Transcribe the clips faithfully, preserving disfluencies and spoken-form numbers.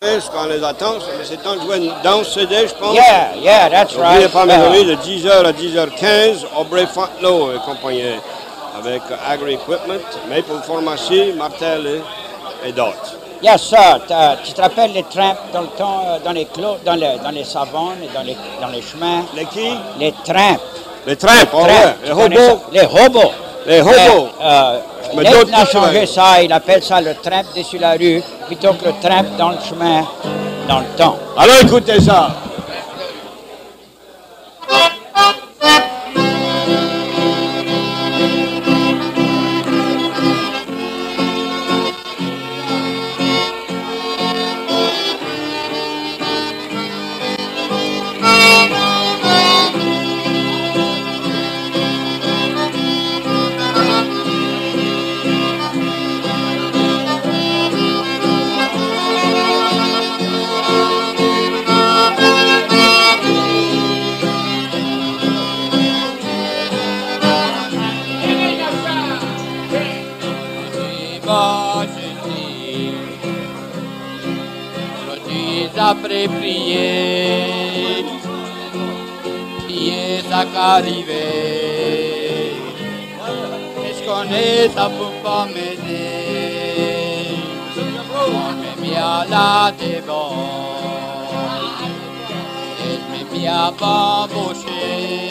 Ce qu'on les attend, mais c'est temps de jouer une danse C D, je pense. Yeah, yeah, that's right. N'oubliez pas, mes Uh, amis, de dix heures à dix heures quinze, Aubrey Fontenot et compagnie, avec Agri Equipment, Maple Pharmacie, Martel et, et d'autres. Yes, sir. T'as- Tu te rappelles les tramps dans le temps, euh, dans les clos, dans, le- dans les savanes et dans les, dans les chemins? Les qui? Les tramps. Les tramps, oh Tramps. ouais, les Tu connais hobos. ça? Les hobos. Les hobos. Euh, euh, Je me Nathan doute a que changé tu ça, il appelle ça le tramp dessus la rue, plutôt que le tramp dans le chemin, dans le temps. Alors écoutez ça. Après prier, prier ça qu'arriver. Est-ce qu'on est, ça peut pas m'aider. On m'a mis à la dévore, et m'a mis à bamboucher.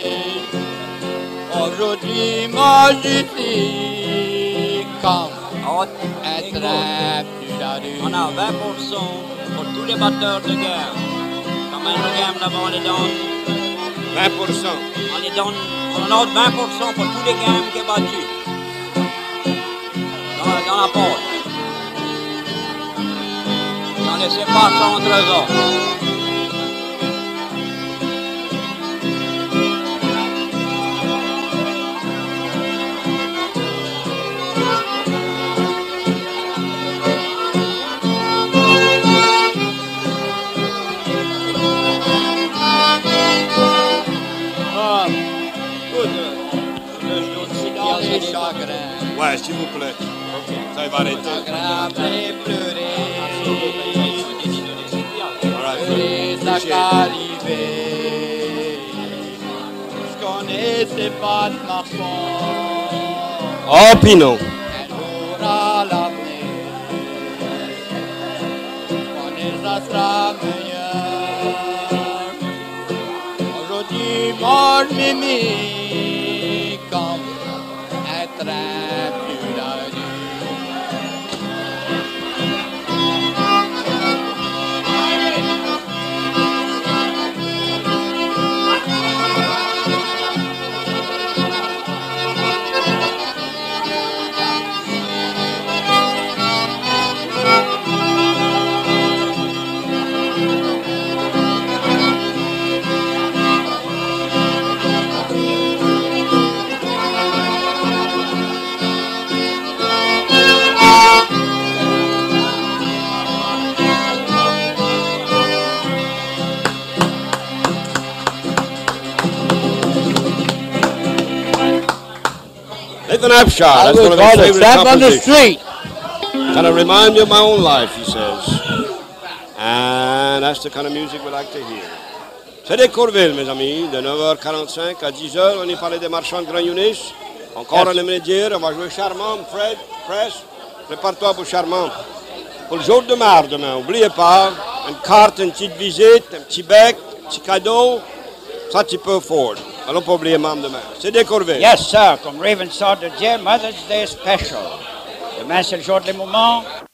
Aujourd'hui, moi je suis comme un train de la rue. On a vingt pour cent pour tous les batteurs de gamme. Combien de gamme là-bas on les donne? vingt pour cent. On les donne, on a vingt pour cent pour tous les gammes qui sont battus. Dans, dans la porte. On ne laissez pas ça entre eux autres. Ouais, s'il vous plaît. OK, ça va arrêter. Après pleurer, All right. pleurer ça Appreciate it. qu'arriver. Je connaissais pas de ma faute. Oh, Pinot. Un jour à l'avenir, on est ça sera meilleur. Aujourd'hui, moi je m'ai mis comme un train plus la rue. Nathan Abshire, I that's was one of his called a favorite tramp on the compositions. street. Kind of remind me of my own life, he says. And that's the kind of music we like to hear. C'est des Courville, mes amis, de neuf heures quarante-cinq à dix heures. On y parlait des marchands de Grand Yunis. Encore, on aimerait dire, on va jouer Charmant, Fred, Press. Prépare-toi pour Charmant. Pour le jour de marre demain, n'oubliez pas, une carte, une petite visite, un petit bec, un petit cadeau. Ça, tu peux Ford. Allons pas oublier Mam demain. C'est des Courville. Yes, sir. Comme Raven Star de dire, Mother's Day Special. Demain, c'est le jour des moments.